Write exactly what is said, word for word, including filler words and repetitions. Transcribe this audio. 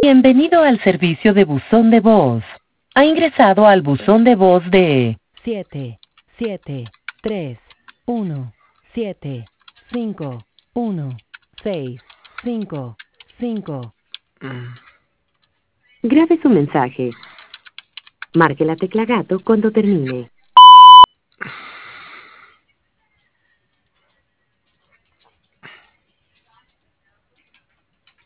Bienvenido al servicio de buzón de voz. Ha ingresado al buzón de voz de siete, siete, tres, uno, siete, cinco, uno, seis, cinco, cinco. Grabe su mensaje. Marque la tecla gato cuando termine.